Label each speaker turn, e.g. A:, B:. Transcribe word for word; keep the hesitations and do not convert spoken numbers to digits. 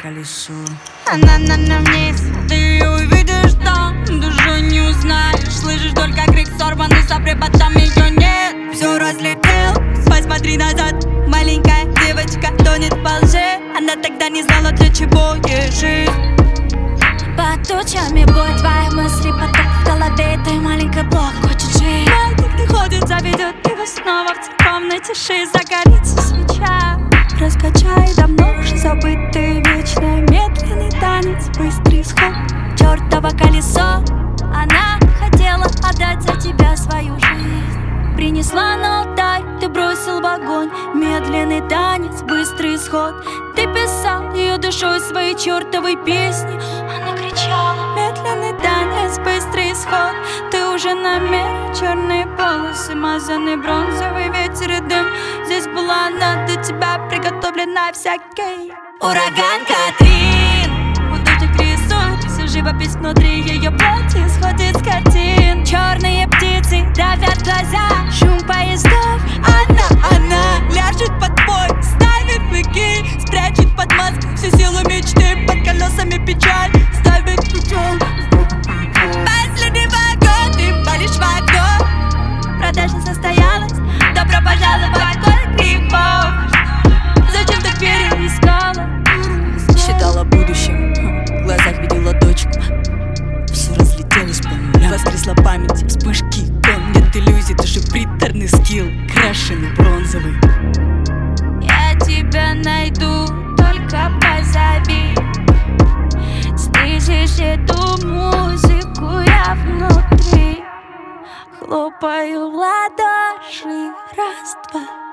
A: колесо.
B: Она на нам вниз, ты ее увидишь там, даже не узнаешь. Слышишь только крик сорванный с преподом, ее нет. Все разлетелось, посмотри назад. Маленькая девочка тонет во лжи. Она тогда не знала, для чего ей жизнь.
C: Под тучами бой, твои мысли поток в голове. Ты маленький блок, хочет жить.
B: Мальчик не ходит, заведет его снова в церковной тиши. Загорится свеча, раскачай давно уже забытый вечный медленный танец, быстрый сход.
C: Чёртово колесо, она хотела отдать за тебя свою жизнь. Принесла на алтарь, ты бросил в огонь. Медленный танец, быстрый исход. Ты писал ее душой свои чертовой песни. Она кричала:
B: медленный танец, быстрый исход. Ты уже на мере, черные полосы, мазанный бронзовый ветер и дым. Здесь была она для тебя приготовлена всякий
C: ураган Катрин.
B: Художник рисует всю живопись внутри ее плоти, сходит с картин.
C: Черные птицы давят глаза,
B: шум поездов. Она, она ляжет под бой, ставит клыки, спрячет под маской всю силу мечты. Под колесами печаль ставит печаль. Последний вагон, ты палишь в окно. Продажа состоялась, добро пожаловать в город грехов. Зачем так переискала?
A: Считала будущим, в глазах видела дочку. Все разлетелось по нулям, воскресла память, вспышки икон. Нет иллюзий, ты же приторный скилл, крашеный бронзовый.
B: Я тебя найду, только позови. Слышишь эту музыку, я внутри. Хлопаю в ладоши, раз, два.